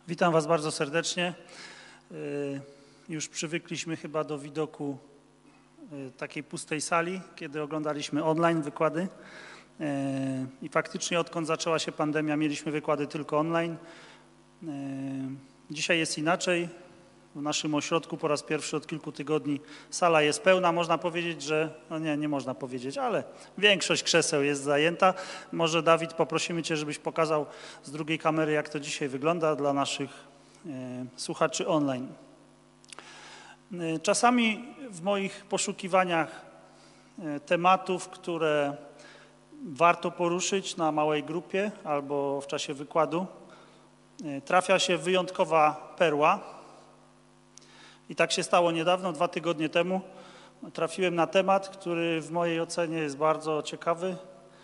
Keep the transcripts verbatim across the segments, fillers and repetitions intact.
Witam Was bardzo serdecznie. Już przywykliśmy chyba do widoku takiej pustej sali, kiedy oglądaliśmy online wykłady. I faktycznie odkąd zaczęła się pandemia, mieliśmy wykłady tylko online. Dzisiaj jest inaczej. W naszym ośrodku po raz pierwszy od kilku tygodni sala jest pełna. Można powiedzieć, że, no nie, nie można powiedzieć, ale większość krzeseł jest zajęta. Może Dawid, poprosimy Cię, żebyś pokazał z drugiej kamery, jak to dzisiaj wygląda dla naszych e, słuchaczy online. E, czasami w moich poszukiwaniach e, tematów, które warto poruszyć na małej grupie albo w czasie wykładu, e, trafia się wyjątkowa perła. I tak się stało niedawno, dwa tygodnie temu. Trafiłem na temat, który w mojej ocenie jest bardzo ciekawy,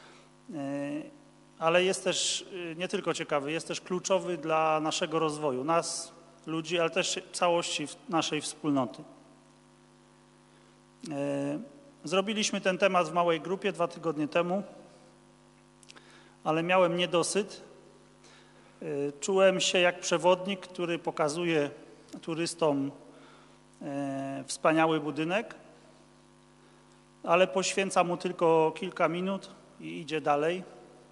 ale jest też nie tylko ciekawy, jest też kluczowy dla naszego rozwoju, nas, ludzi, ale też całości naszej wspólnoty. Zrobiliśmy ten temat w małej grupie dwa tygodnie temu, ale miałem niedosyt. Czułem się jak przewodnik, który pokazuje turystom wspaniały budynek, ale poświęca mu tylko kilka minut i idzie dalej.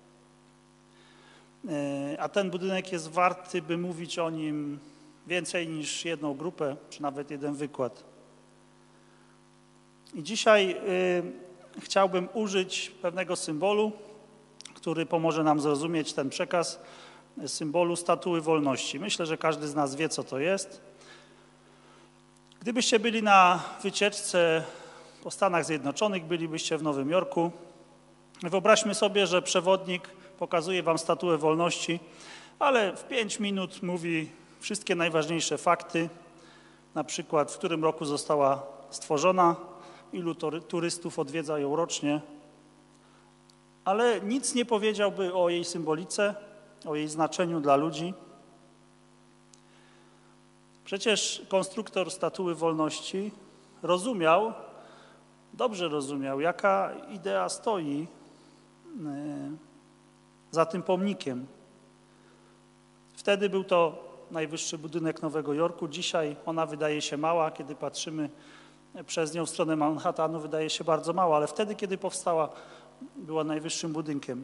A ten budynek jest warty, by mówić o nim więcej niż jedną grupę, czy nawet jeden wykład. I dzisiaj y, chciałbym użyć pewnego symbolu, który pomoże nam zrozumieć ten przekaz, symbolu Statuły Wolności. Myślę, że każdy z nas wie, co to jest. Gdybyście byli na wycieczce po Stanach Zjednoczonych, bylibyście w Nowym Jorku. Wyobraźmy sobie, że przewodnik pokazuje wam Statuę Wolności, ale w pięć minut mówi wszystkie najważniejsze fakty, na przykład w którym roku została stworzona, ilu turystów odwiedza ją rocznie, ale nic nie powiedziałby o jej symbolice, o jej znaczeniu dla ludzi. Przecież konstruktor Statuły Wolności rozumiał, dobrze rozumiał, jaka idea stoi za tym pomnikiem. Wtedy był to najwyższy budynek Nowego Jorku. Dzisiaj ona wydaje się mała, kiedy patrzymy przez nią w stronę Manhattanu, wydaje się bardzo mała, ale wtedy, kiedy powstała, była najwyższym budynkiem.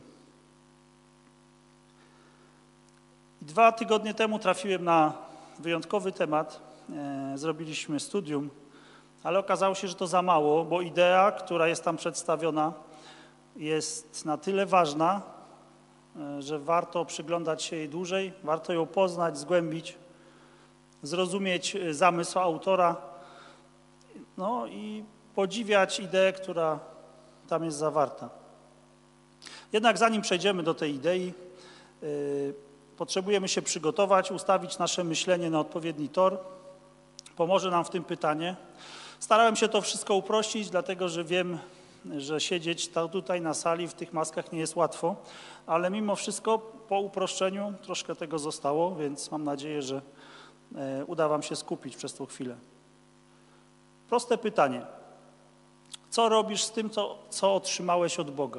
I dwa tygodnie temu trafiłem na wyjątkowy temat, e, zrobiliśmy studium, ale okazało się, że to za mało, bo idea, która jest tam przedstawiona, jest na tyle ważna, e, że warto przyglądać się jej dłużej, warto ją poznać, zgłębić, zrozumieć zamysł autora, no i podziwiać ideę, która tam jest zawarta. Jednak zanim przejdziemy do tej idei, e, potrzebujemy się przygotować, ustawić nasze myślenie na odpowiedni tor. Pomoże nam w tym pytanie. Starałem się to wszystko uprościć, dlatego że wiem, że siedzieć tutaj na sali w tych maskach nie jest łatwo, ale mimo wszystko po uproszczeniu troszkę tego zostało, więc mam nadzieję, że uda wam się skupić przez tą chwilę. Proste pytanie. Co robisz z tym, co, co otrzymałeś od Boga?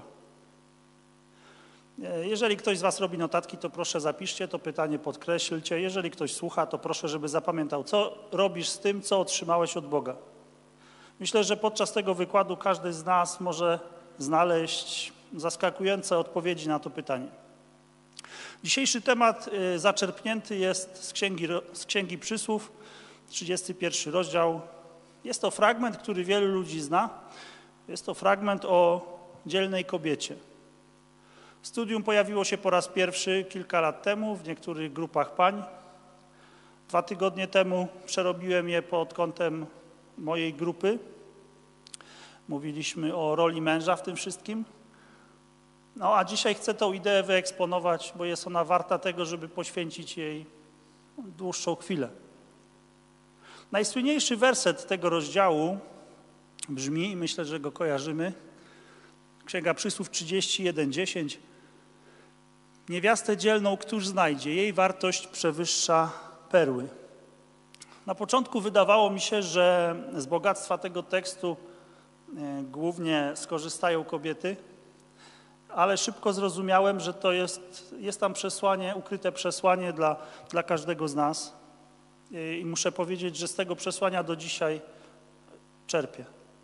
Jeżeli ktoś z was robi notatki, to proszę zapiszcie, to pytanie podkreślcie. Jeżeli ktoś słucha, to proszę, żeby zapamiętał, co robisz z tym, co otrzymałeś od Boga. Myślę, że podczas tego wykładu każdy z nas może znaleźć zaskakujące odpowiedzi na to pytanie. Dzisiejszy temat zaczerpnięty jest z Księgi, z Księgi Przysłów, trzydziesty pierwszy rozdział. Jest to fragment, który wielu ludzi zna. Jest to fragment o dzielnej kobiecie. Studium pojawiło się po raz pierwszy kilka lat temu w niektórych grupach pań. Dwa tygodnie temu przerobiłem je pod kątem mojej grupy. Mówiliśmy o roli męża w tym wszystkim. No a dzisiaj chcę tę ideę wyeksponować, bo jest ona warta tego, żeby poświęcić jej dłuższą chwilę. Najsłynniejszy werset tego rozdziału brzmi, i myślę, że go kojarzymy, Księga Przysłów trzydzieści jeden, dziesięć. Niewiastę dzielną któż znajdzie? Jej wartość przewyższa perły. Na początku wydawało mi się, że z bogactwa tego tekstu głównie skorzystają kobiety, ale szybko zrozumiałem, że to jest, jest tam przesłanie, ukryte przesłanie dla, dla każdego z nas. I muszę powiedzieć, że z tego przesłania do dzisiaj czerpię.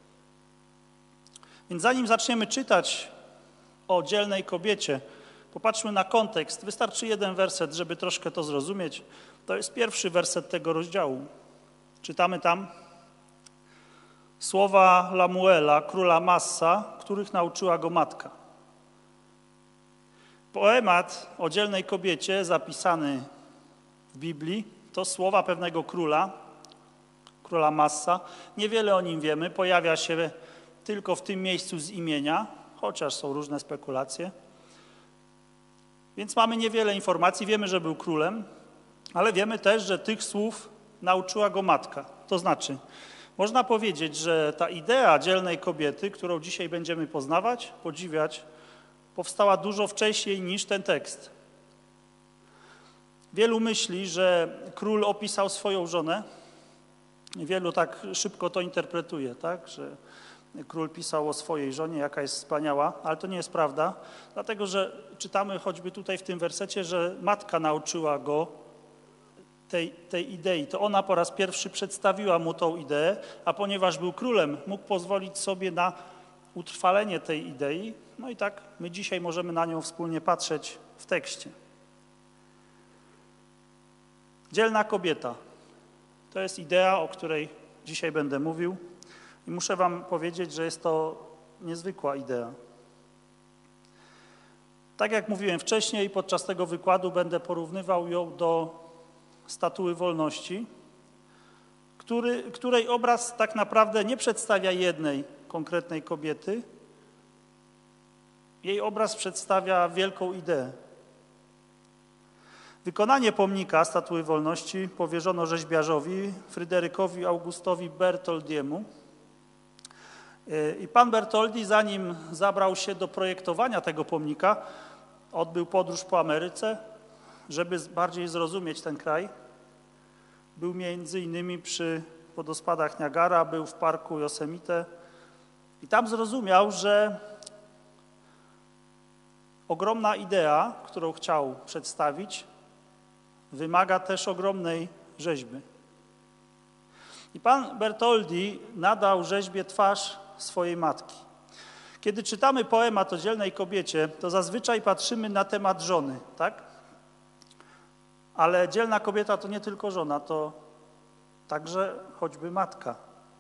Więc zanim zaczniemy czytać o dzielnej kobiecie, popatrzmy na kontekst. Wystarczy jeden werset, żeby troszkę to zrozumieć. To jest pierwszy werset tego rozdziału. Czytamy tam słowa Lamuela, króla Massa, których nauczyła go matka. Poemat o dzielnej kobiecie zapisany w Biblii to słowa pewnego króla, króla Massa. Niewiele o nim wiemy, pojawia się tylko w tym miejscu z imienia, chociaż są różne spekulacje. Więc mamy niewiele informacji, wiemy, że był królem, ale wiemy też, że tych słów nauczyła go matka. To znaczy, można powiedzieć, że ta idea dzielnej kobiety, którą dzisiaj będziemy poznawać, podziwiać, powstała dużo wcześniej niż ten tekst. Wielu myśli, że król opisał swoją żonę. Wielu tak szybko to interpretuje, tak? Że król pisał o swojej żonie, jaka jest wspaniała, ale to nie jest prawda, dlatego że czytamy choćby tutaj w tym wersecie, że matka nauczyła go tej, tej idei. To ona po raz pierwszy przedstawiła mu tą ideę, a ponieważ był królem, mógł pozwolić sobie na utrwalenie tej idei. No i tak my dzisiaj możemy na nią wspólnie patrzeć w tekście. Dzielna kobieta. To jest idea, o której dzisiaj będę mówił i muszę wam powiedzieć, że jest to niezwykła idea. Tak jak mówiłem wcześniej, podczas tego wykładu będę porównywał ją do statuły wolności, który, której obraz tak naprawdę nie przedstawia jednej konkretnej kobiety. Jej obraz przedstawia wielką ideę. Wykonanie pomnika Statuły Wolności powierzono rzeźbiarzowi Fryderykowi Augustowi Bertoldiemu. I pan Bertoldi, zanim zabrał się do projektowania tego pomnika, odbył podróż po Ameryce, żeby bardziej zrozumieć ten kraj. Był między innymi przy wodospadach Niagara, był w parku Yosemite i tam zrozumiał, że ogromna idea, którą chciał przedstawić, wymaga też ogromnej rzeźby. I pan Bertoldi nadał rzeźbie twarz swojej matki. Kiedy czytamy poemat o dzielnej kobiecie, to zazwyczaj patrzymy na temat żony, tak? Ale dzielna kobieta to nie tylko żona, to także choćby matka.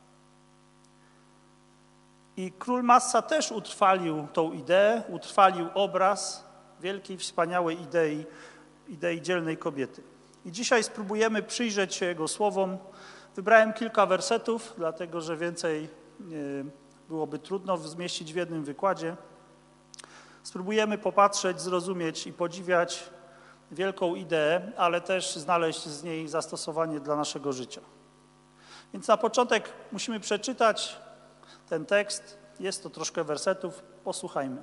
I król Massa też utrwalił tą ideę, utrwalił obraz wielkiej, wspaniałej idei, idei dzielnej kobiety. I dzisiaj spróbujemy przyjrzeć się jego słowom. Wybrałem kilka wersetów, dlatego że więcej byłoby trudno zmieścić w jednym wykładzie. Spróbujemy popatrzeć, zrozumieć i podziwiać wielką ideę, ale też znaleźć z niej zastosowanie dla naszego życia. Więc na początek musimy przeczytać ten tekst. Jest to troszkę wersetów. Posłuchajmy.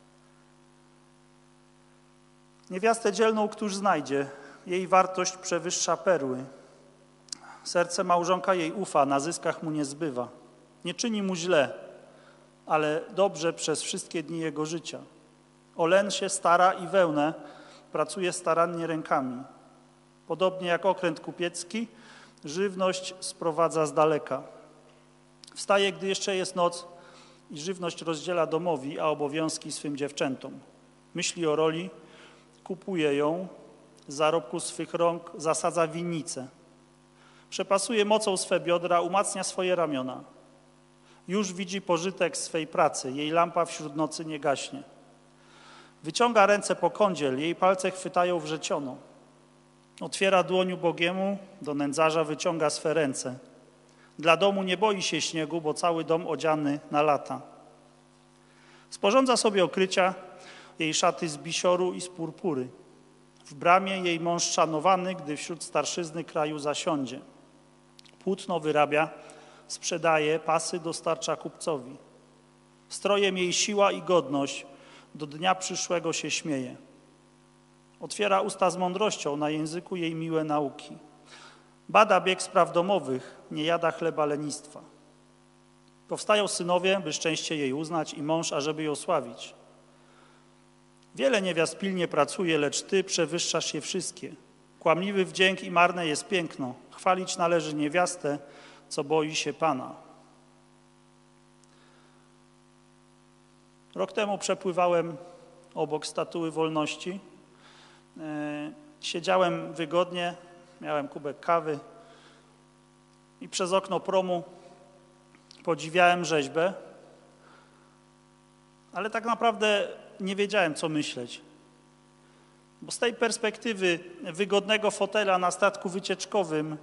Niewiastę dzielną któż znajdzie? Jej wartość przewyższa perły. Serce małżonka jej ufa, na zyskach mu nie zbywa. Nie czyni mu źle, ale dobrze przez wszystkie dni jego życia. O len się stara i wełnę, pracuje starannie rękami. Podobnie jak okręt kupiecki, żywność sprowadza z daleka. Wstaje, gdy jeszcze jest noc i żywność rozdziela domowi, a obowiązki swym dziewczętom. Myśli o roli, kupuje ją, z zarobku swych rąk zasadza winnicę. Przepasuje mocą swe biodra, umacnia swoje ramiona. Już widzi pożytek swej pracy, jej lampa wśród nocy nie gaśnie. Wyciąga ręce po kądziel, jej palce chwytają wrzeciono. Otwiera dłoń ubogiemu, do nędzarza wyciąga swe ręce. Dla domu nie boi się śniegu, bo cały dom odziany na lata. Sporządza sobie okrycia, jej szaty z bisioru i z purpury. W bramie jej mąż szanowany, gdy wśród starszyzny kraju zasiądzie. Płótno wyrabia, sprzedaje, pasy dostarcza kupcowi. Strojem jej siła i godność, do dnia przyszłego się śmieje. Otwiera usta z mądrością, na języku jej miłe nauki. Bada bieg spraw domowych, nie jada chleba lenistwa. Powstają synowie, by szczęście jej uznać i mąż, ażeby ją sławić. Wiele niewiast pilnie pracuje, lecz Ty przewyższasz je wszystkie. Kłamliwy wdzięk i marne jest piękno. Chwalić należy niewiastę, co boi się Pana. Rok temu przepływałem obok Statuły Wolności. Siedziałem wygodnie, miałem kubek kawy i przez okno promu podziwiałem rzeźbę, ale tak naprawdę nie wiedziałem, co myśleć. Bo z tej perspektywy wygodnego fotela na statku wycieczkowym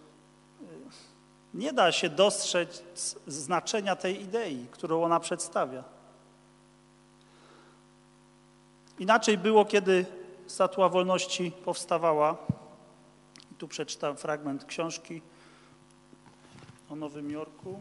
nie da się dostrzec znaczenia tej idei, którą ona przedstawia. Inaczej było, kiedy Statua Wolności powstawała. I tu przeczytam fragment książki o Nowym Jorku.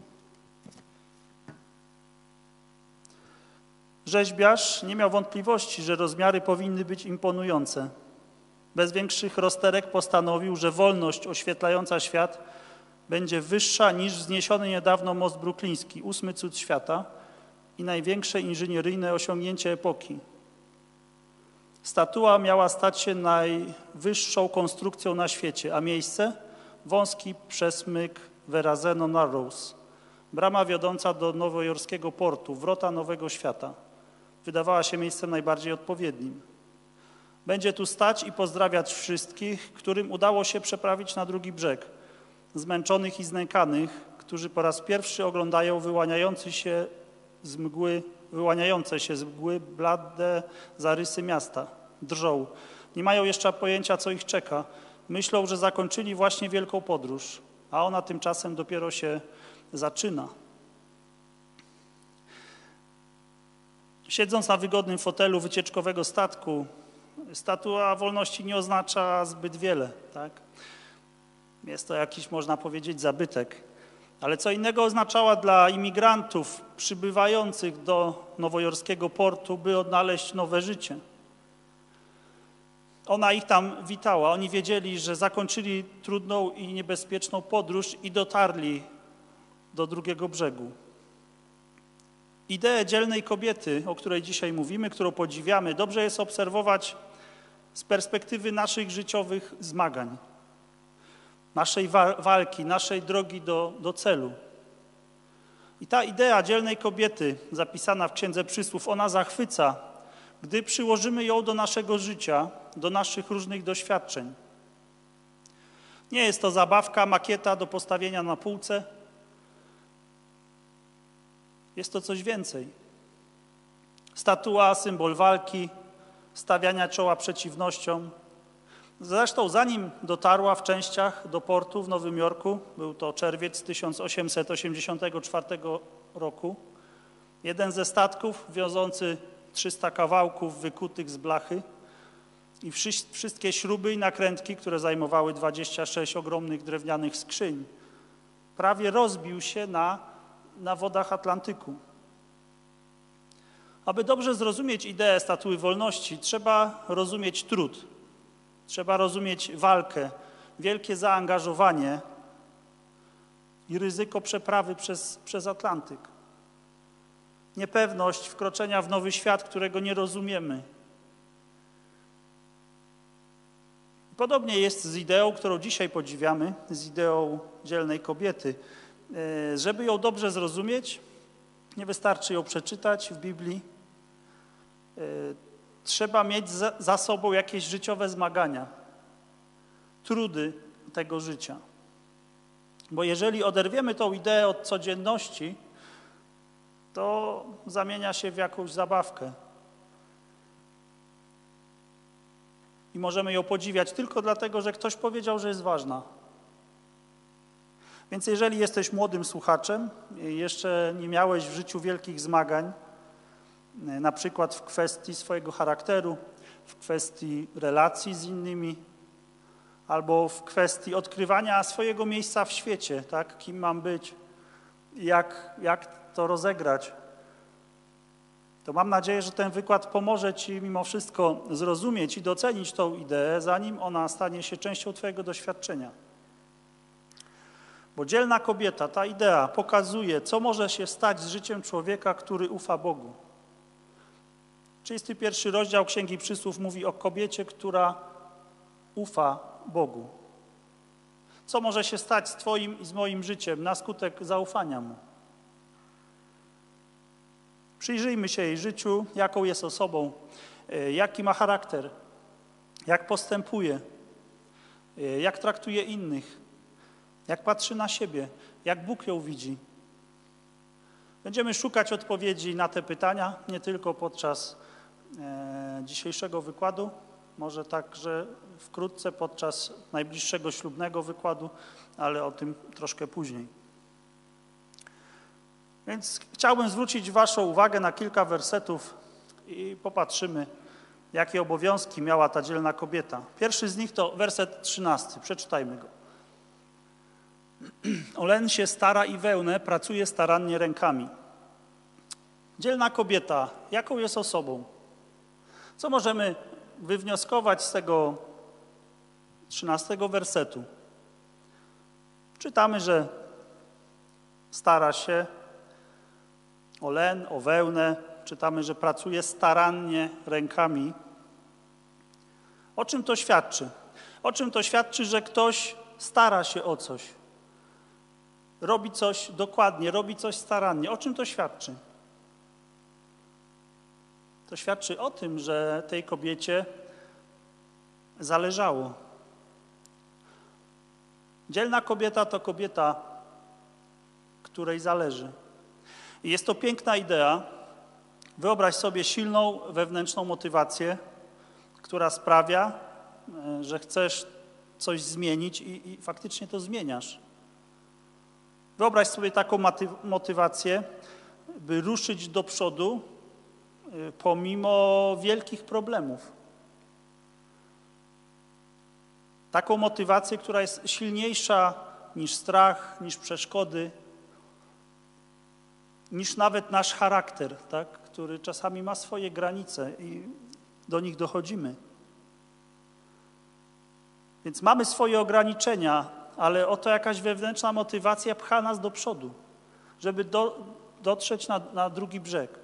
Rzeźbiarz nie miał wątpliwości, że rozmiary powinny być imponujące. Bez większych rozterek postanowił, że wolność oświetlająca świat będzie wyższa niż wzniesiony niedawno most brukliński, ósmy cud świata i największe inżynieryjne osiągnięcie epoki. Statua miała stać się najwyższą konstrukcją na świecie, a miejsce wąski przesmyk Verrazano Narrows, brama wiodąca do nowojorskiego portu, wrota nowego świata. Wydawała się miejscem najbardziej odpowiednim. Będzie tu stać i pozdrawiać wszystkich, którym udało się przeprawić na drugi brzeg, zmęczonych i znękanych, którzy po raz pierwszy oglądają wyłaniający się z mgły, wyłaniające się z mgły blade zarysy miasta. Drżą. Nie mają jeszcze pojęcia, co ich czeka. Myślą, że zakończyli właśnie wielką podróż, a ona tymczasem dopiero się zaczyna. Siedząc na wygodnym fotelu wycieczkowego statku, Statua Wolności nie oznacza zbyt wiele, tak? Jest to jakiś, można powiedzieć, zabytek. Ale co innego oznaczała dla imigrantów przybywających do nowojorskiego portu, by odnaleźć nowe życie. Ona ich tam witała. Oni wiedzieli, że zakończyli trudną i niebezpieczną podróż i dotarli do drugiego brzegu. Ideę dzielnej kobiety, o której dzisiaj mówimy, którą podziwiamy, dobrze jest obserwować z perspektywy naszych życiowych zmagań, naszej wa- walki, naszej drogi do, do celu. I ta idea dzielnej kobiety, zapisana w Księdze Przysłów, ona zachwyca, gdy przyłożymy ją do naszego życia, do naszych różnych doświadczeń. Nie jest to zabawka, makieta do postawienia na półce. Jest to coś więcej. Statua, symbol walki, stawiania czoła przeciwnościom. Zresztą zanim dotarła w częściach do portu w Nowym Jorku, był to czerwiec tysiąc osiemset osiemdziesiątego czwartego roku, jeden ze statków wiozący trzysta kawałków wykutych z blachy i wszystkie śruby i nakrętki, które zajmowały dwadzieścia sześć ogromnych drewnianych skrzyń, prawie rozbił się na, na wodach Atlantyku. Aby dobrze zrozumieć ideę Statuły Wolności, trzeba rozumieć trud, trzeba rozumieć walkę, wielkie zaangażowanie i ryzyko przeprawy przez, przez Atlantyk. Niepewność wkroczenia w nowy świat, którego nie rozumiemy. Podobnie jest z ideą, którą dzisiaj podziwiamy, z ideą dzielnej kobiety. Żeby ją dobrze zrozumieć, nie wystarczy ją przeczytać w Biblii. Trzeba mieć za, za sobą jakieś życiowe zmagania, trudy tego życia. Bo jeżeli oderwiemy tą ideę od codzienności, to zamienia się w jakąś zabawkę. I możemy ją podziwiać tylko dlatego, że ktoś powiedział, że jest ważna. Więc jeżeli jesteś młodym słuchaczem, jeszcze nie miałeś w życiu wielkich zmagań, na przykład w kwestii swojego charakteru, w kwestii relacji z innymi, albo w kwestii odkrywania swojego miejsca w świecie, tak? Kim mam być, jak, jak to rozegrać, to mam nadzieję, że ten wykład pomoże Ci mimo wszystko zrozumieć i docenić tą ideę, zanim ona stanie się częścią Twojego doświadczenia. Bo dzielna kobieta, ta idea pokazuje, co może się stać z życiem człowieka, który ufa Bogu. trzydziesty pierwszy rozdział Księgi Przysłów mówi o kobiecie, która ufa Bogu. Co może się stać z twoim i z moim życiem na skutek zaufania Mu? Przyjrzyjmy się jej życiu, jaką jest osobą, jaki ma charakter, jak postępuje, jak traktuje innych, jak patrzy na siebie, jak Bóg ją widzi. Będziemy szukać odpowiedzi na te pytania, nie tylko podczas e, dzisiejszego wykładu, może także wkrótce podczas najbliższego ślubnego wykładu, ale o tym troszkę później. Więc chciałbym zwrócić waszą uwagę na kilka wersetów i popatrzymy, jakie obowiązki miała ta dzielna kobieta. Pierwszy z nich to werset trzynasty. Przeczytajmy go. O len się stara i wełnę pracuje starannie rękami. Dzielna kobieta, jaką jest osobą? Co możemy wywnioskować z tego trzynastego wersetu? Czytamy, że stara się o len, o wełnę. Czytamy, że pracuje starannie rękami. O czym to świadczy? O czym to świadczy, że ktoś stara się o coś? Robi coś dokładnie, robi coś starannie. O czym to świadczy? To świadczy o tym, że tej kobiecie zależało. Dzielna kobieta to kobieta, której zależy. I jest to piękna idea. Wyobraź sobie silną wewnętrzną motywację, która sprawia, że chcesz coś zmienić i, i faktycznie to zmieniasz. Wyobraź sobie taką motywację, by ruszyć do przodu pomimo wielkich problemów. Taką motywację, która jest silniejsza niż strach, niż przeszkody, niż nawet nasz charakter, tak? Który czasami ma swoje granice i do nich dochodzimy. Więc mamy swoje ograniczenia, ale oto jakaś wewnętrzna motywacja pcha nas do przodu, żeby do, dotrzeć na, na drugi brzeg.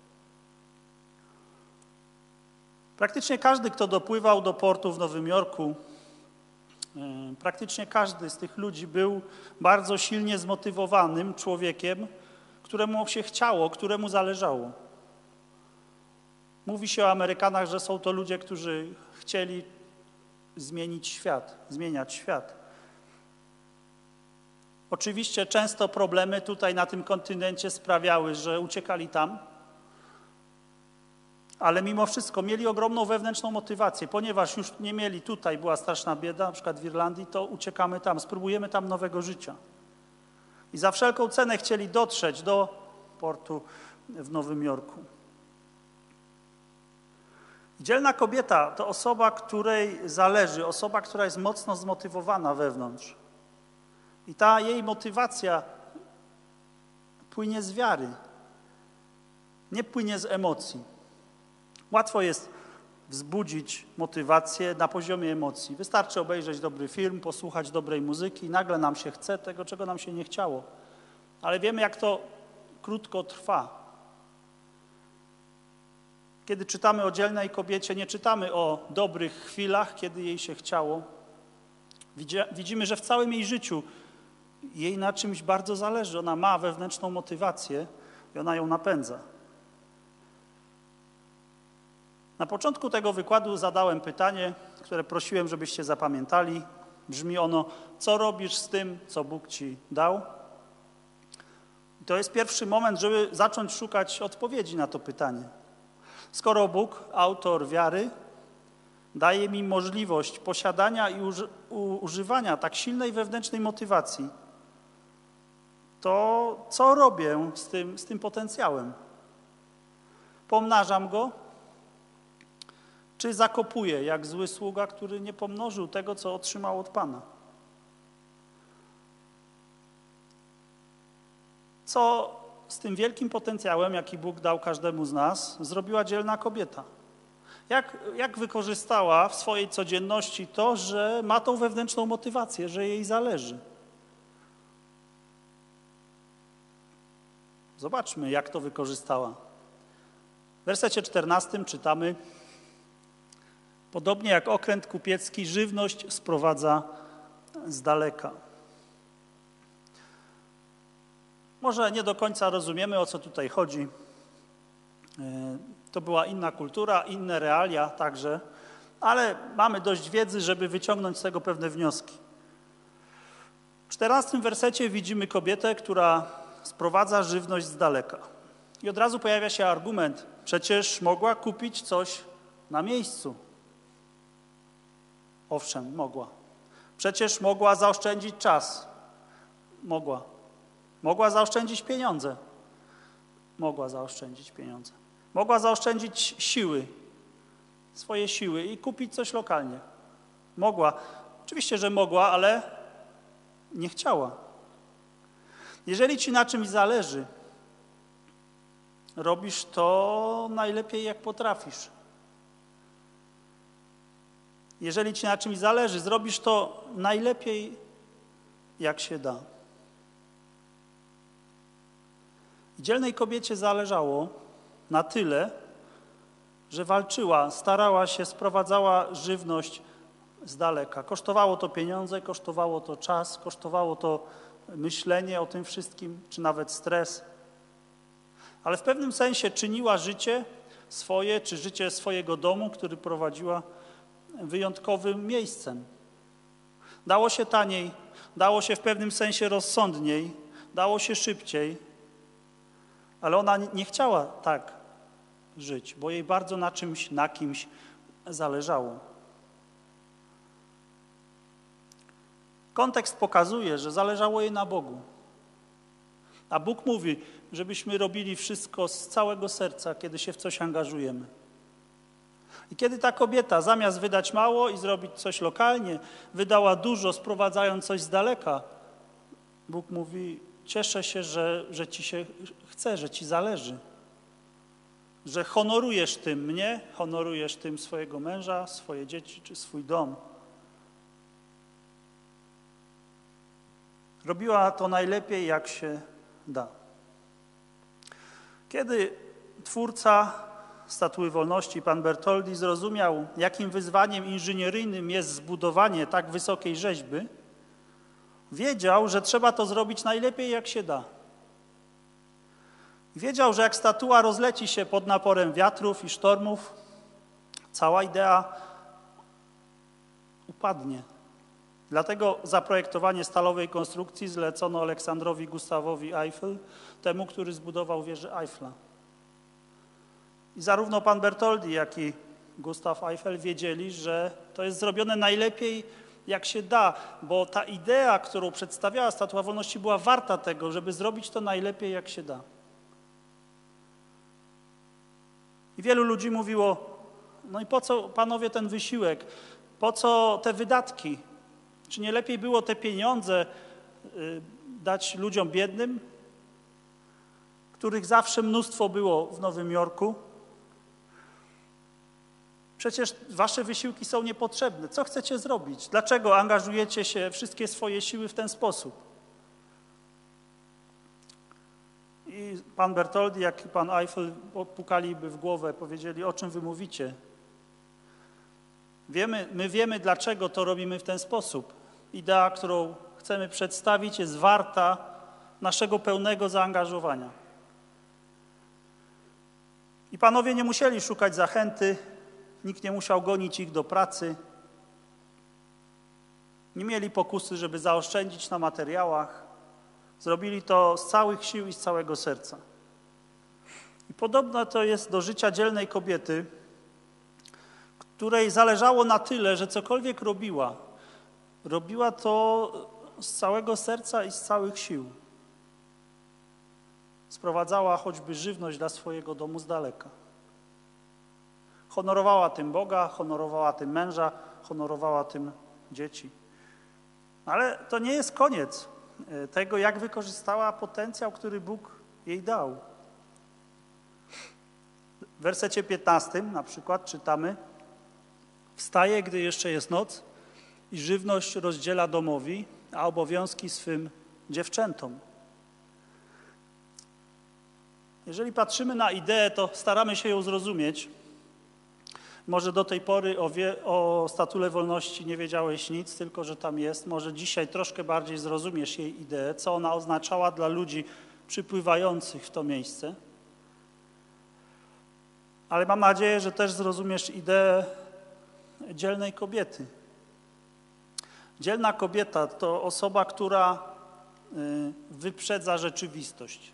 Praktycznie każdy, kto dopływał do portu w Nowym Jorku, praktycznie każdy z tych ludzi był bardzo silnie zmotywowanym człowiekiem, któremu się chciało, któremu zależało. Mówi się o Amerykanach, że są to ludzie, którzy chcieli zmienić świat, zmieniać świat. Oczywiście często problemy tutaj na tym kontynencie sprawiały, że uciekali tam, ale mimo wszystko mieli ogromną wewnętrzną motywację. Ponieważ już nie mieli tutaj, była straszna bieda, na przykład w Irlandii, to uciekamy tam, spróbujemy tam nowego życia. I za wszelką cenę chcieli dotrzeć do portu w Nowym Jorku. Dzielna kobieta to osoba, której zależy, osoba, która jest mocno zmotywowana wewnątrz. I ta jej motywacja płynie z wiary, nie płynie z emocji. Łatwo jest wzbudzić motywację na poziomie emocji. Wystarczy obejrzeć dobry film, posłuchać dobrej muzyki i nagle nam się chce tego, czego nam się nie chciało. Ale wiemy, jak to krótko trwa. Kiedy czytamy o dzielnej kobiecie, nie czytamy o dobrych chwilach, kiedy jej się chciało. Widzimy, że w całym jej życiu jej na czymś bardzo zależy. Ona ma wewnętrzną motywację i ona ją napędza. Na początku tego wykładu zadałem pytanie, które prosiłem, żebyście zapamiętali. Brzmi ono: co robisz z tym, co Bóg ci dał? I to jest pierwszy moment, żeby zacząć szukać odpowiedzi na to pytanie. Skoro Bóg, autor wiary, daje mi możliwość posiadania i uży, u, używania tak silnej wewnętrznej motywacji, to co robię z tym, z tym potencjałem? Pomnażam go? Czy zakopuję, jak zły sługa, który nie pomnożył tego, co otrzymał od Pana? Co z tym wielkim potencjałem, jaki Bóg dał każdemu z nas, zrobiła dzielna kobieta? Jak, jak wykorzystała w swojej codzienności to, że ma tą wewnętrzną motywację, że jej zależy? Zobaczmy, jak to wykorzystała. wersecie czternastym czytamy: podobnie jak okręt kupiecki, żywność sprowadza z daleka. Może nie do końca rozumiemy, o co tutaj chodzi. To była inna kultura, inne realia także, ale mamy dość wiedzy, żeby wyciągnąć z tego pewne wnioski. W czternastym wersecie widzimy kobietę, która sprowadza żywność z daleka. I od razu pojawia się argument: przecież mogła kupić coś na miejscu. Owszem, mogła. Przecież mogła zaoszczędzić czas. Mogła. Mogła zaoszczędzić pieniądze. Mogła zaoszczędzić pieniądze. Mogła zaoszczędzić siły, swoje siły i kupić coś lokalnie. Mogła. Oczywiście, że mogła, ale nie chciała. Jeżeli ci na czymś zależy, robisz to najlepiej, jak potrafisz. Jeżeli ci na czymś zależy, zrobisz to najlepiej, jak się da. Dzielnej kobiecie zależało na tyle, że walczyła, starała się, sprowadzała żywność z daleka. Kosztowało to pieniądze, kosztowało to czas, kosztowało to myślenie o tym wszystkim, czy nawet stres. Ale w pewnym sensie czyniła życie swoje, czy życie swojego domu, który prowadziła, wyjątkowym miejscem. Dało się taniej, dało się w pewnym sensie rozsądniej, dało się szybciej, ale ona nie chciała tak żyć, bo jej bardzo na czymś, na kimś zależało. Kontekst pokazuje, że zależało jej na Bogu. A Bóg mówi, żebyśmy robili wszystko z całego serca, kiedy się w coś angażujemy. I kiedy ta kobieta zamiast wydać mało i zrobić coś lokalnie, wydała dużo, sprowadzając coś z daleka, Bóg mówi: cieszę się, że, że ci się chce, że ci zależy. Że honorujesz tym mnie, honorujesz tym swojego męża, swoje dzieci czy swój dom. Robiła to najlepiej, jak się da. Kiedy twórca Statuły Wolności, pan Bertoldi, zrozumiał, jakim wyzwaniem inżynieryjnym jest zbudowanie tak wysokiej rzeźby, wiedział, że trzeba to zrobić najlepiej, jak się da. Wiedział, że jak statua rozleci się pod naporem wiatrów i sztormów, cała idea upadnie. Dlatego zaprojektowanie stalowej konstrukcji zlecono Aleksandrowi Gustawowi Eiffel, temu, który zbudował wieżę Eiffla. I zarówno pan Bertoldi, jak i Gustav Eiffel wiedzieli, że to jest zrobione najlepiej, jak się da, bo ta idea, którą przedstawiała Statua Wolności, była warta tego, żeby zrobić to najlepiej, jak się da. I wielu ludzi mówiło: no i po co, panowie, ten wysiłek? Po co te wydatki? Czy nie lepiej było te pieniądze y, dać ludziom biednym, których zawsze mnóstwo było w Nowym Jorku? Przecież wasze wysiłki są niepotrzebne. Co chcecie zrobić? Dlaczego angażujecie się wszystkie swoje siły w ten sposób? I pan Bertoldi, jak i pan Eiffel pukaliby w głowę, powiedzieli: o czym wy mówicie? Wiemy, my wiemy, dlaczego to robimy w ten sposób. Idea, którą chcemy przedstawić, jest warta naszego pełnego zaangażowania. I panowie nie musieli szukać zachęty, nikt nie musiał gonić ich do pracy. Nie mieli pokusy, żeby zaoszczędzić na materiałach. Zrobili to z całych sił i z całego serca. I podobno to jest do życia dzielnej kobiety, której zależało na tyle, że cokolwiek robiła, robiła to z całego serca i z całych sił. Sprowadzała choćby żywność dla swojego domu z daleka. Honorowała tym Boga, honorowała tym męża, honorowała tym dzieci. Ale to nie jest koniec tego, jak wykorzystała potencjał, który Bóg jej dał. W wersecie piętnastym na przykład czytamy: wstaje, gdy jeszcze jest noc, i żywność rozdziela domowi, a obowiązki swym dziewczętom. Jeżeli patrzymy na ideę, to staramy się ją zrozumieć. Może do tej pory o, wie, o statule wolności nie wiedziałeś nic, tylko że tam jest. Może dzisiaj troszkę bardziej zrozumiesz jej ideę, co ona oznaczała dla ludzi przypływających w to miejsce. Ale mam nadzieję, że też zrozumiesz ideę dzielnej kobiety. Dzielna kobieta to osoba, która wyprzedza rzeczywistość.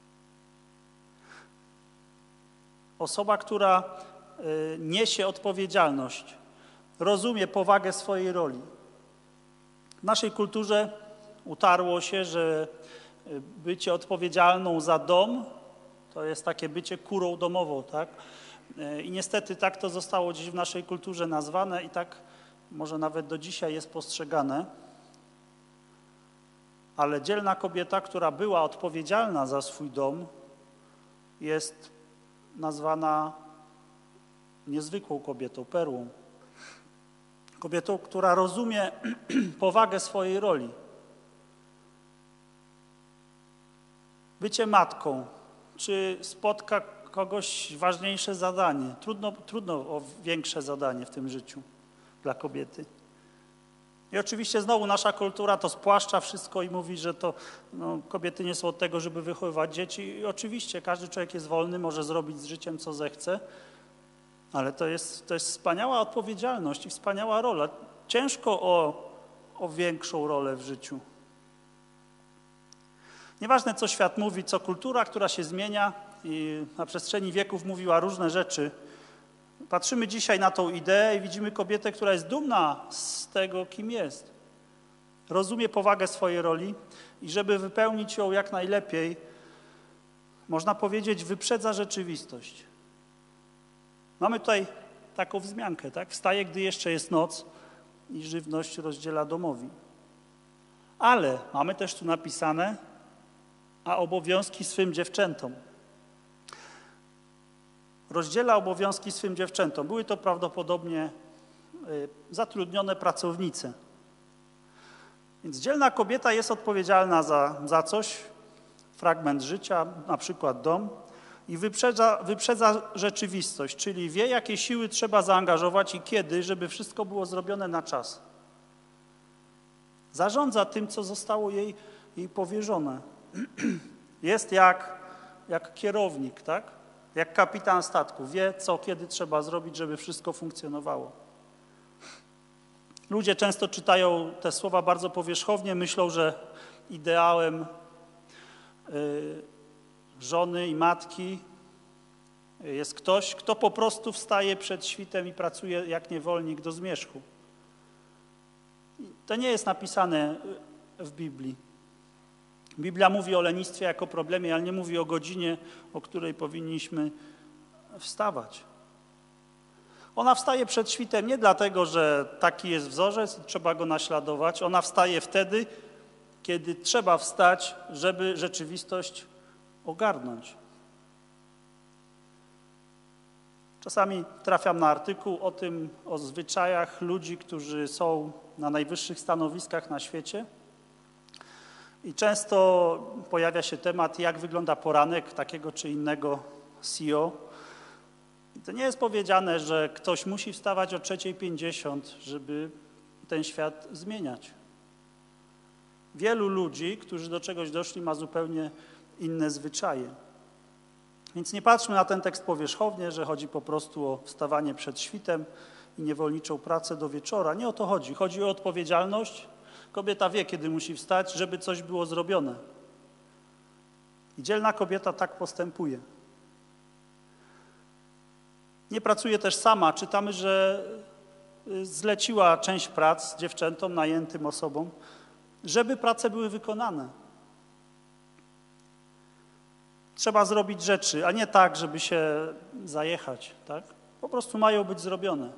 Osoba, która niesie odpowiedzialność, rozumie powagę swojej roli. W naszej kulturze utarło się, że bycie odpowiedzialną za dom to jest takie bycie kurą domową, tak? I niestety tak to zostało gdzieś w naszej kulturze nazwane i tak może nawet do dzisiaj jest postrzegane. Ale dzielna kobieta, która była odpowiedzialna za swój dom, jest nazwana niezwykłą kobietą, perłą. Kobietą, która rozumie powagę swojej roli. Bycie matką, czy spotka kogoś ważniejsze zadanie? Trudno, trudno o większe zadanie w tym życiu dla kobiety. I oczywiście znowu nasza kultura to spłaszcza wszystko i mówi, że to no, kobiety nie są od tego, żeby wychowywać dzieci. I oczywiście każdy człowiek jest wolny, może zrobić z życiem, co zechce, ale to jest, to jest wspaniała odpowiedzialność i wspaniała rola. Ciężko o, o większą rolę w życiu. Nieważne, co świat mówi, co kultura, która się zmienia i na przestrzeni wieków mówiła różne rzeczy. Patrzymy dzisiaj na tą ideę i widzimy kobietę, która jest dumna z tego, kim jest. Rozumie powagę swojej roli i żeby wypełnić ją jak najlepiej, można powiedzieć, wyprzedza rzeczywistość. Mamy tutaj taką wzmiankę, tak? Wstaje, gdy jeszcze jest noc i żywność rozdziela domowi. Ale mamy też tu napisane, a obowiązki swym dziewczętom. Rozdziela obowiązki swym dziewczętom. Były to prawdopodobnie y, zatrudnione pracownice. Więc dzielna kobieta jest odpowiedzialna za, za coś, fragment życia, na przykład dom, i wyprzedza, wyprzedza rzeczywistość, czyli wie, jakie siły trzeba zaangażować i kiedy, żeby wszystko było zrobione na czas. Zarządza tym, co zostało jej, jej powierzone. Jest jak, jak kierownik, tak? Jak kapitan statku. Wie, co, kiedy trzeba zrobić, żeby wszystko funkcjonowało. Ludzie często czytają te słowa bardzo powierzchownie, myślą, że ideałem y, żony i matki jest ktoś, kto po prostu wstaje przed świtem i pracuje jak niewolnik do zmierzchu. To nie jest napisane w Biblii. Biblia mówi o lenistwie jako problemie, ale nie mówi o godzinie, o której powinniśmy wstawać. Ona wstaje przed świtem nie dlatego, że taki jest wzorzec i trzeba go naśladować. Ona wstaje wtedy, kiedy trzeba wstać, żeby rzeczywistość ogarnąć. Czasami trafiam na artykuł o tym, o zwyczajach ludzi, którzy są na najwyższych stanowiskach na świecie. I często pojawia się temat, jak wygląda poranek takiego czy innego C E O. I to nie jest powiedziane, że ktoś musi wstawać o trzecia pięćdziesiąt, żeby ten świat zmieniać. Wielu ludzi, którzy do czegoś doszli, ma zupełnie inne zwyczaje. Więc nie patrzmy na ten tekst powierzchownie, że chodzi po prostu o wstawanie przed świtem i niewolniczą pracę do wieczora. Nie o to chodzi. Chodzi o odpowiedzialność. Kobieta wie, kiedy musi wstać, żeby coś było zrobione. I dzielna kobieta tak postępuje. Nie pracuje też sama. Czytamy, że zleciła część prac dziewczętom, najętym osobom, żeby prace były wykonane. Trzeba zrobić rzeczy, a nie tak, żeby się zajechać, tak? Po prostu mają być zrobione.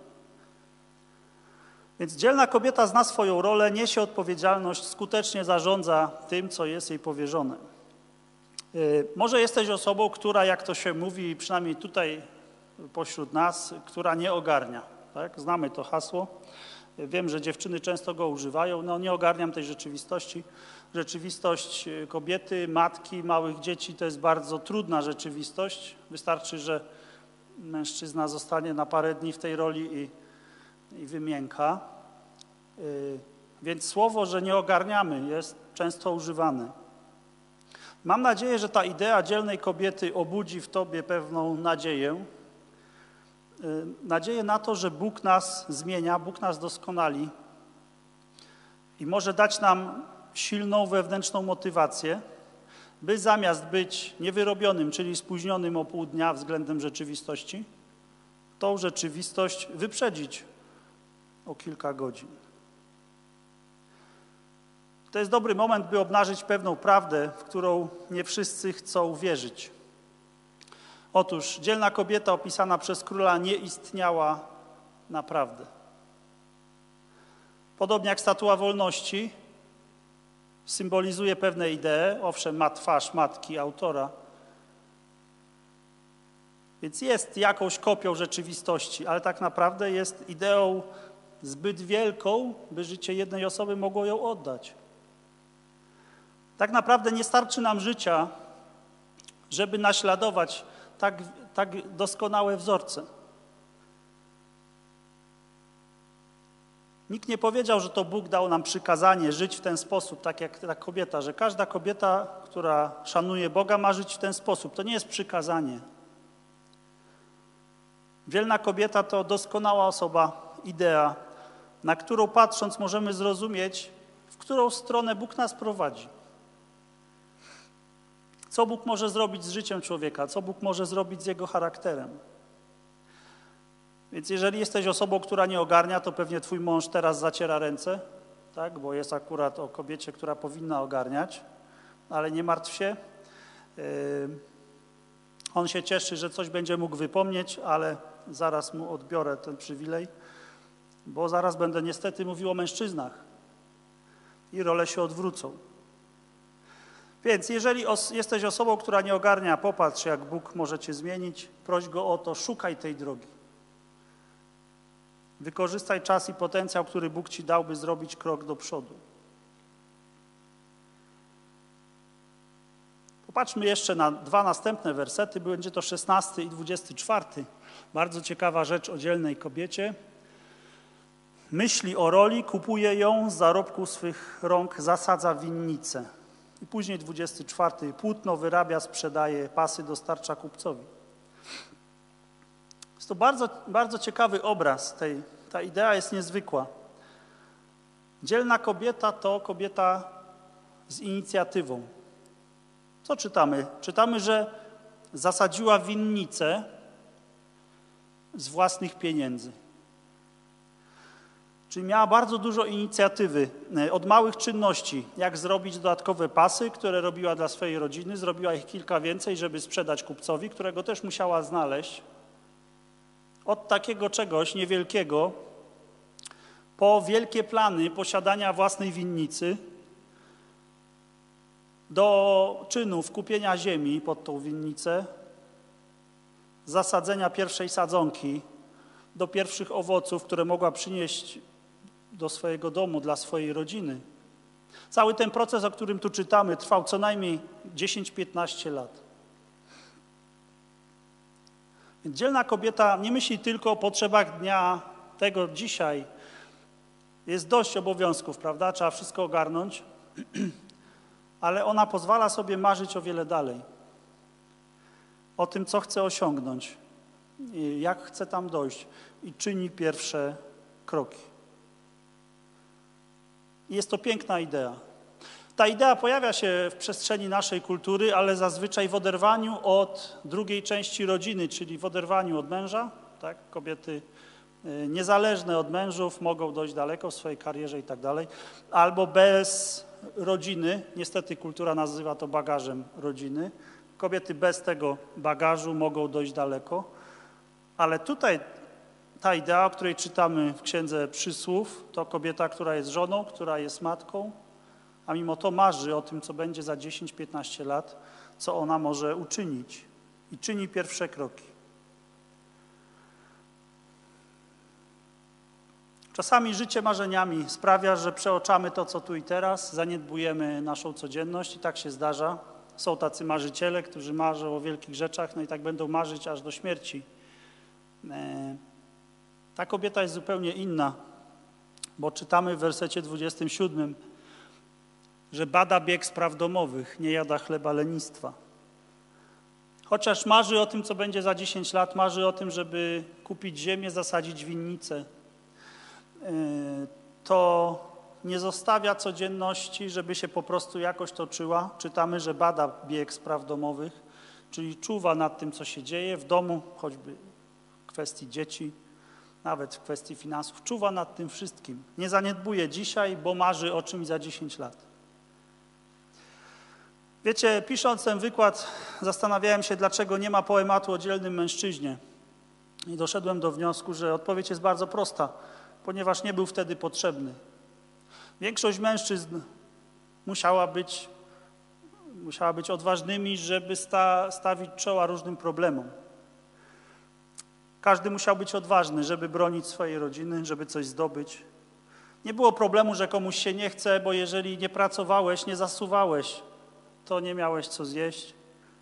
Więc dzielna kobieta zna swoją rolę, niesie odpowiedzialność, skutecznie zarządza tym, co jest jej powierzone. Yy, może jesteś osobą, która, jak to się mówi, przynajmniej tutaj pośród nas, która nie ogarnia. Tak? Znamy to hasło. Wiem, że dziewczyny często go używają. No nie ogarniam tej rzeczywistości. Rzeczywistość kobiety, matki, małych dzieci to jest bardzo trudna rzeczywistość. Wystarczy, że mężczyzna zostanie na parę dni w tej roli i, i wymięka. Yy, więc słowo, że nie ogarniamy, jest często używane. Mam nadzieję, że ta idea dzielnej kobiety obudzi w tobie pewną nadzieję. Yy, nadzieję na to, że Bóg nas zmienia, Bóg nas doskonali i może dać nam silną wewnętrzną motywację, by zamiast być niewyrobionym, czyli spóźnionym o pół dnia względem rzeczywistości, tą rzeczywistość wyprzedzić o kilka godzin. To jest dobry moment, by obnażyć pewną prawdę, w którą nie wszyscy chcą uwierzyć. Otóż dzielna kobieta opisana przez króla nie istniała naprawdę. Podobnie jak statua wolności symbolizuje pewne idee, owszem, ma twarz matki autora, więc jest jakąś kopią rzeczywistości, ale tak naprawdę jest ideą zbyt wielką, by życie jednej osoby mogło ją oddać. Tak naprawdę nie starczy nam życia, żeby naśladować tak, tak doskonałe wzorce. Nikt nie powiedział, że to Bóg dał nam przykazanie żyć w ten sposób, tak jak ta kobieta, że każda kobieta, która szanuje Boga, ma żyć w ten sposób. To nie jest przykazanie. Dzielna kobieta to doskonała osoba, idea, na którą patrząc możemy zrozumieć, w którą stronę Bóg nas prowadzi. Co Bóg może zrobić z życiem człowieka, co Bóg może zrobić z jego charakterem. Więc jeżeli jesteś osobą, która nie ogarnia, to pewnie twój mąż teraz zaciera ręce, tak? Bo jest akurat o kobiecie, która powinna ogarniać, ale nie martw się. Yy, on się cieszy, że coś będzie mógł wypomnieć, ale zaraz mu odbiorę ten przywilej, bo zaraz będę niestety mówił o mężczyznach i role się odwrócą. Więc jeżeli os- jesteś osobą, która nie ogarnia, popatrz, jak Bóg może cię zmienić, proś Go o to, szukaj tej drogi. Wykorzystaj czas i potencjał, który Bóg ci dał, by zrobić krok do przodu. Popatrzmy jeszcze na dwa następne wersety, będzie to szesnasty i dwudziesty czwarty. Bardzo ciekawa rzecz o dzielnej kobiecie. Myśli o roli, kupuje ją, z zarobku swych rąk zasadza winnicę. I później dwudziesty czwarty. Płótno wyrabia, sprzedaje, pasy dostarcza kupcowi. Jest to bardzo, bardzo ciekawy obraz. Tej, ta idea jest niezwykła. Dzielna kobieta to kobieta z inicjatywą. Co czytamy? Czytamy, że zasadziła winnicę z własnych pieniędzy. Czyli miała bardzo dużo inicjatywy, od małych czynności, jak zrobić dodatkowe pasy, które robiła dla swojej rodziny, zrobiła ich kilka więcej, żeby sprzedać kupcowi, którego też musiała znaleźć. Od takiego czegoś niewielkiego, po wielkie plany posiadania własnej winnicy, do czynów kupienia ziemi pod tą winnicę, zasadzenia pierwszej sadzonki, do pierwszych owoców, które mogła przynieść do swojego domu, dla swojej rodziny. Cały ten proces, o którym tu czytamy, trwał co najmniej dziesięć piętnaście lat. Więc dzielna kobieta nie myśli tylko o potrzebach dnia tego dzisiaj. Jest dość obowiązków, prawda? Trzeba wszystko ogarnąć, ale ona pozwala sobie marzyć o wiele dalej. O tym, co chce osiągnąć, jak chce tam dojść i czyni pierwsze kroki. I jest to piękna idea. Ta idea pojawia się w przestrzeni naszej kultury, ale zazwyczaj w oderwaniu od drugiej części rodziny, czyli w oderwaniu od męża. Tak? Kobiety niezależne od mężów mogą dojść daleko w swojej karierze i tak dalej, albo bez rodziny, niestety kultura nazywa to bagażem rodziny. Kobiety bez tego bagażu mogą dojść daleko, ale tutaj ta idea, o której czytamy w Księdze Przysłów, to kobieta, która jest żoną, która jest matką, a mimo to marzy o tym, co będzie za dziesięć piętnaście lat, co ona może uczynić i czyni pierwsze kroki. Czasami życie marzeniami sprawia, że przeoczamy to, co tu i teraz, zaniedbujemy naszą codzienność i tak się zdarza. Są tacy marzyciele, którzy marzą o wielkich rzeczach, no i tak będą marzyć aż do śmierci. Ta kobieta jest zupełnie inna, bo czytamy w wersecie dwudziestym siódmym, że bada bieg spraw domowych, nie jada chleba lenistwa. Chociaż marzy o tym, co będzie za dziesięć lat, marzy o tym, żeby kupić ziemię, zasadzić winnicę, to nie zostawia codzienności, żeby się po prostu jakoś toczyła. Czytamy, że bada bieg spraw domowych, czyli czuwa nad tym, co się dzieje w domu, choćby w kwestii dzieci, nawet w kwestii finansów. Czuwa nad tym wszystkim. Nie zaniedbuje dzisiaj, bo marzy o czymś za dziesięć lat. Wiecie, pisząc ten wykład, zastanawiałem się, dlaczego nie ma poematu o dzielnym mężczyźnie. I doszedłem do wniosku, że odpowiedź jest bardzo prosta, ponieważ nie był wtedy potrzebny. Większość mężczyzn musiała być, musiała być odważnymi, żeby sta, stawić czoła różnym problemom. Każdy musiał być odważny, żeby bronić swojej rodziny, żeby coś zdobyć. Nie było problemu, że komuś się nie chce, bo jeżeli nie pracowałeś, nie zasuwałeś, to nie miałeś co zjeść.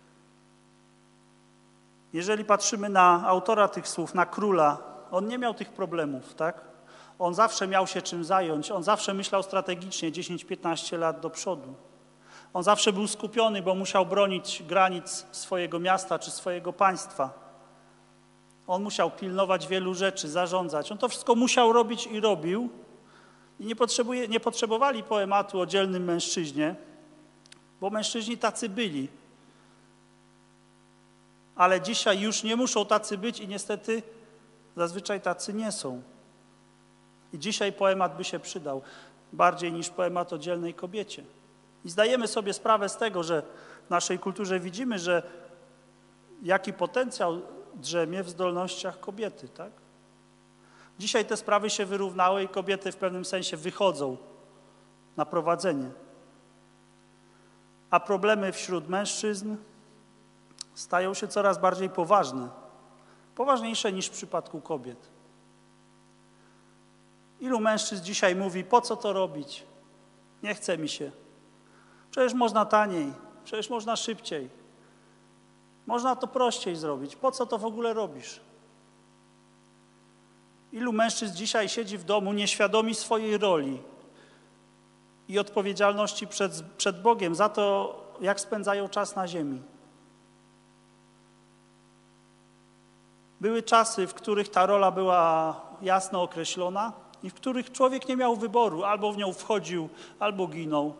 Jeżeli patrzymy na autora tych słów, na króla, on nie miał tych problemów, tak? On zawsze miał się czym zająć, on zawsze myślał strategicznie, dziesięć piętnaście lat do przodu. On zawsze był skupiony, bo musiał bronić granic swojego miasta czy swojego państwa. On musiał pilnować wielu rzeczy, zarządzać. On to wszystko musiał robić i robił. I nie, potrzebuje, nie potrzebowali poematu o dzielnym mężczyźnie, bo mężczyźni tacy byli. Ale dzisiaj już nie muszą tacy być i niestety zazwyczaj tacy nie są. I dzisiaj poemat by się przydał bardziej niż poemat o dzielnej kobiecie. I zdajemy sobie sprawę z tego, że w naszej kulturze widzimy, że jaki potencjał drzemie w zdolnościach kobiety, tak? Dzisiaj te sprawy się wyrównały i kobiety w pewnym sensie wychodzą na prowadzenie. A problemy wśród mężczyzn stają się coraz bardziej poważne. Poważniejsze niż w przypadku kobiet. Ilu mężczyzn dzisiaj mówi, po co to robić? Nie chce mi się. Przecież można taniej, przecież można szybciej. Można to prościej zrobić. Po co to w ogóle robisz? Ilu mężczyzn dzisiaj siedzi w domu nieświadomi swojej roli i odpowiedzialności przed, przed Bogiem za to, jak spędzają czas na ziemi. Były czasy, w których ta rola była jasno określona i w których człowiek nie miał wyboru, albo w nią wchodził, albo ginął.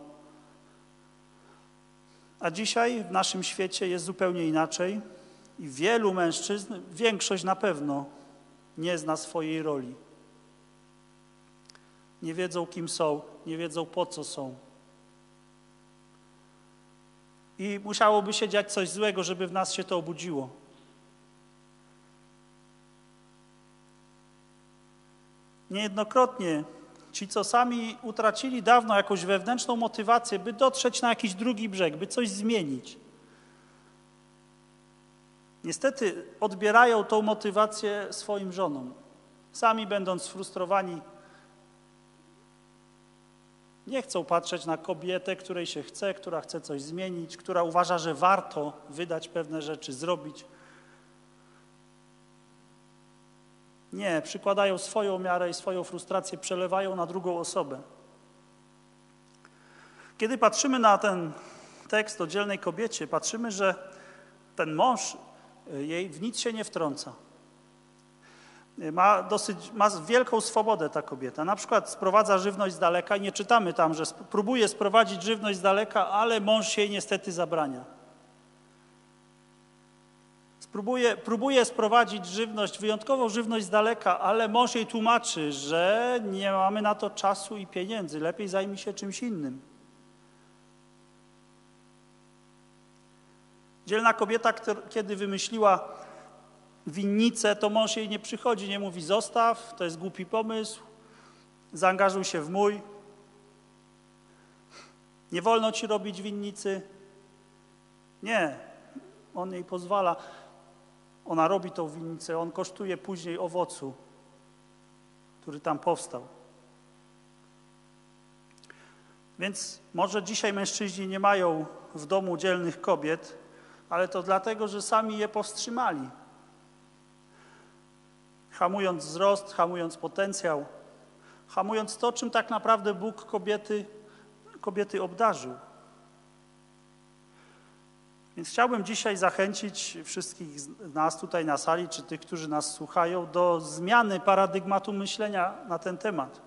A dzisiaj w naszym świecie jest zupełnie inaczej i wielu mężczyzn, większość na pewno, nie zna swojej roli. Nie wiedzą, kim są, nie wiedzą, po co są. I musiałoby się dziać coś złego, żeby w nas się to obudziło. Niejednokrotnie ci, co sami utracili dawno jakąś wewnętrzną motywację, by dotrzeć na jakiś drugi brzeg, by coś zmienić, niestety odbierają tą motywację swoim żonom. Sami będąc sfrustrowani, nie chcą patrzeć na kobietę, której się chce, która chce coś zmienić, która uważa, że warto wydać pewne rzeczy, zrobić. Nie, przykładają swoją miarę i swoją frustrację, przelewają na drugą osobę. Kiedy patrzymy na ten tekst o dzielnej kobiecie, patrzymy, że ten mąż jej w nic się nie wtrąca. Ma dosyć, ma wielką swobodę ta kobieta. Na przykład sprowadza żywność z daleka i nie czytamy tam, że próbuje sprowadzić żywność z daleka, ale mąż jej niestety zabrania. Próbuje, próbuje sprowadzić żywność, wyjątkową żywność z daleka, ale mąż jej tłumaczy, że nie mamy na to czasu i pieniędzy, lepiej zajmij się czymś innym. Dzielna kobieta, która, kiedy wymyśliła winnicę, to mąż jej nie przychodzi, nie mówi zostaw, to jest głupi pomysł, zaangażuj się w mój, nie wolno ci robić winnicy. Nie, on jej pozwala. Ona robi tą winnicę, on kosztuje później owocu. który tam powstał. Więc może dzisiaj mężczyźni nie mają w domu dzielnych kobiet, ale to dlatego, że sami je powstrzymali. Hamując wzrost, hamując potencjał, hamując to, czym tak naprawdę Bóg kobiety, kobiety obdarzył. Więc chciałbym dzisiaj zachęcić wszystkich z nas tutaj na sali, czy tych, którzy nas słuchają, do zmiany paradygmatu myślenia na ten temat.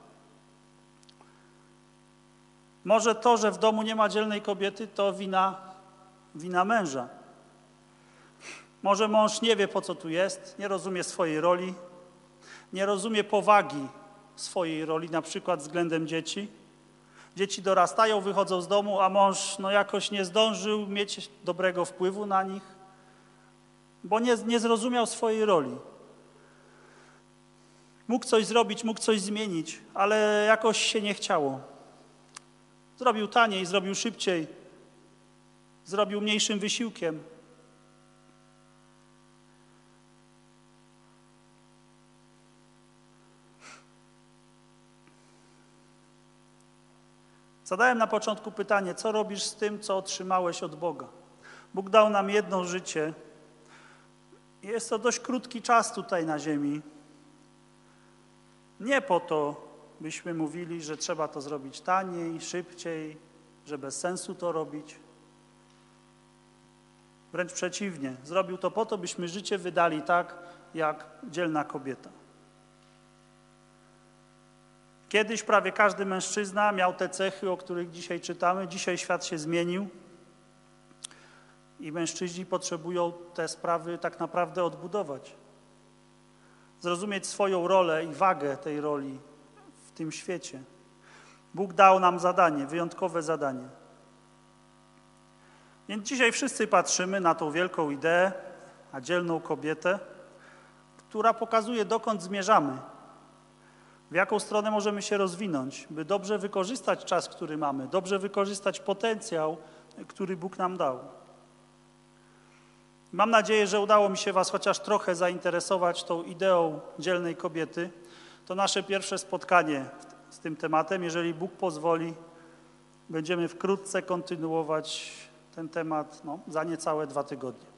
Może to, że w domu nie ma dzielnej kobiety, to wina, wina męża. Może mąż nie wie, po co tu jest, nie rozumie swojej roli, nie rozumie powagi swojej roli, na przykład względem dzieci. Dzieci dorastają, wychodzą z domu, a mąż no jakoś nie zdążył mieć dobrego wpływu na nich, bo nie, nie zrozumiał swojej roli. Mógł coś zrobić, mógł coś zmienić, ale jakoś się nie chciało. Zrobił taniej, zrobił szybciej, zrobił mniejszym wysiłkiem. Zadałem na początku pytanie, co robisz z tym, co otrzymałeś od Boga? Bóg dał nam jedno życie. Jest to dość krótki czas tutaj na ziemi. Nie po to, byśmy mówili, że trzeba to zrobić taniej, szybciej, że bez sensu to robić. Wręcz przeciwnie, zrobił to po to, byśmy życie wydali tak, jak dzielna kobieta. Kiedyś prawie każdy mężczyzna miał te cechy, o których dzisiaj czytamy. Dzisiaj świat się zmienił i mężczyźni potrzebują te sprawy tak naprawdę odbudować. Zrozumieć swoją rolę i wagę tej roli w tym świecie. Bóg dał nam zadanie, wyjątkowe zadanie. Więc dzisiaj wszyscy patrzymy na tą wielką ideę, na dzielną kobietę, która pokazuje, dokąd zmierzamy. W jaką stronę możemy się rozwinąć, by dobrze wykorzystać czas, który mamy, dobrze wykorzystać potencjał, który Bóg nam dał. Mam nadzieję, że udało mi się was chociaż trochę zainteresować tą ideą dzielnej kobiety. To nasze pierwsze spotkanie z tym tematem. Jeżeli Bóg pozwoli, będziemy wkrótce kontynuować ten temat no, za niecałe dwa tygodnie.